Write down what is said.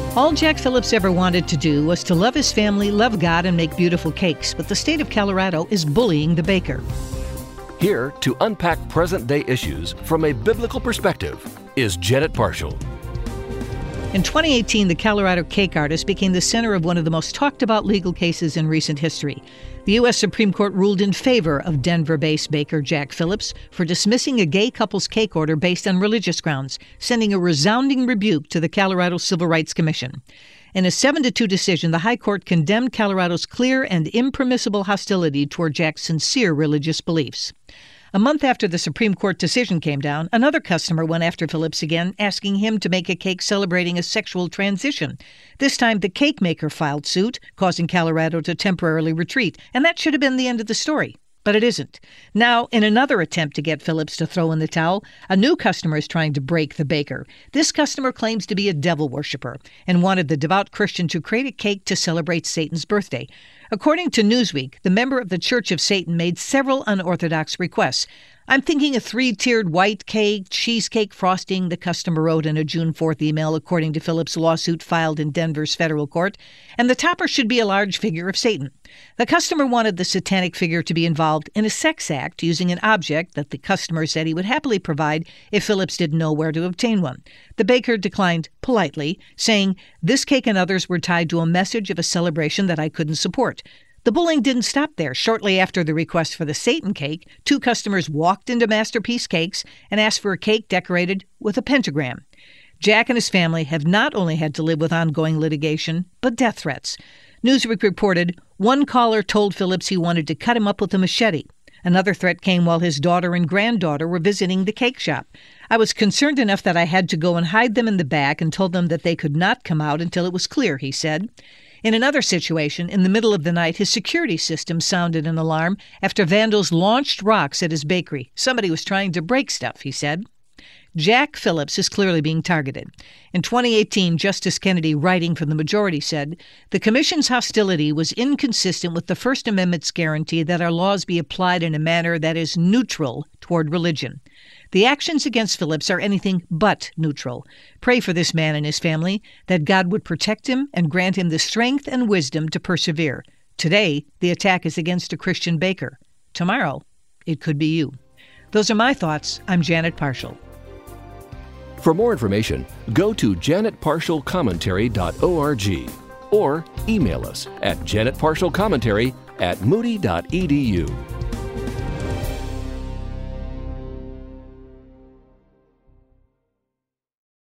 All Jack Phillips ever wanted to do was to love his family, love God, and make beautiful cakes, but the state of Colorado is bullying the baker. Here to unpack present-day issues from a biblical perspective is Janet Parshall. In 2018, the Colorado cake artist became the center of one of the most talked-about legal cases in recent history. The U.S. Supreme Court ruled in favor of Denver-based baker Jack Phillips for dismissing a gay couple's cake order based on religious grounds, sending a resounding rebuke to the Colorado Civil Rights Commission. In a 7-2 decision, the High Court condemned Colorado's clear and impermissible hostility toward Jack's sincere religious beliefs. A month after the Supreme Court decision came down, another customer went after Phillips again, asking him to make a cake celebrating a sexual transition. This time, the cake maker filed suit, causing Colorado to temporarily retreat, and that should have been the end of the story. But it isn't. Now, in another attempt to get Phillips to throw in the towel, a new customer is trying to break the baker. This customer claims to be a devil worshiper and wanted the devout Christian to create a cake to celebrate Satan's birthday. According to Newsweek, the member of the Church of Satan made several unorthodox requests. "I'm thinking a 3-tiered white cake, cheesecake frosting," the customer wrote in a June 4th email, according to Phillips' lawsuit filed in Denver's federal court. "And the topper should be a large figure of Satan." The customer wanted the satanic figure to be involved in a sex act using an object that the customer said he would happily provide if Phillips didn't know where to obtain one. The baker declined politely, saying, "This cake and others were tied to a message of a celebration that I couldn't support." The bullying didn't stop there. Shortly after the request for the Satan cake, two customers walked into Masterpiece Cakes and asked for a cake decorated with a pentagram. Jack and his family have not only had to live with ongoing litigation, but death threats. Newsweek reported one caller told Phillips he wanted to cut him up with a machete. Another threat came while his daughter and granddaughter were visiting the cake shop. "I was concerned enough that I had to go and hide them in the back and told them that they could not come out until it was clear," he said. In another situation, in the middle of the night, his security system sounded an alarm after vandals launched rocks at his bakery. "Somebody was trying to break stuff," he said. Jack Phillips is clearly being targeted. In 2018, Justice Kennedy, writing for the majority, said, "The Commission's hostility was inconsistent with the First Amendment's guarantee that our laws be applied in a manner that is neutral toward religion." The actions against Phillips are anything but neutral. Pray for this man and his family, that God would protect him and grant him the strength and wisdom to persevere. Today, the attack is against a Christian baker. Tomorrow, it could be you. Those are my thoughts. I'm Janet Parshall. For more information, go to janetparshallcommentary.org or email us at janetparshallcommentary@moody.edu.